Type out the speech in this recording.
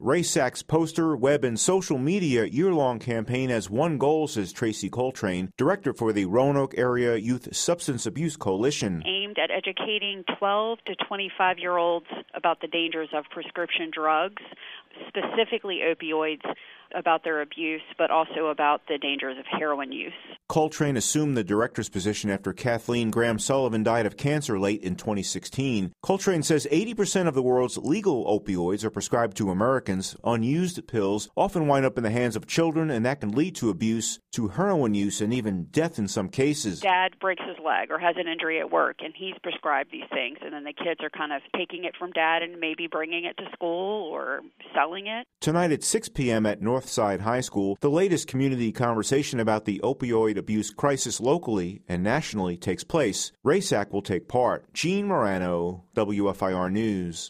RASAC's poster, web, and social media year-long campaign has one goal, says Tracy Coltrane, director for the Roanoke Area Youth Substance Abuse Coalition. Aimed at educating 12 to 25-year-olds about the dangers of prescription drugs, specifically opioids, about their abuse, but also about the dangers of heroin use. Coltrane assumed the director's position after Kathleen Graham Sullivan died of cancer late in 2016. Coltrane says 80% of the world's legal opioids are prescribed to Americans. Unused pills often wind up in the hands of children, and that can lead to abuse, to heroin use, and even death in some cases. Dad breaks his leg or has an injury at work, and he's prescribed these things, and then the kids are kind of taking it from Dad and maybe bringing it to school or selling it. Tonight at 6 p.m. at Northside High School, the latest community conversation about the opioid abuse crisis locally and nationally takes place. RASAC will take part. Gene Morano, WFIR News.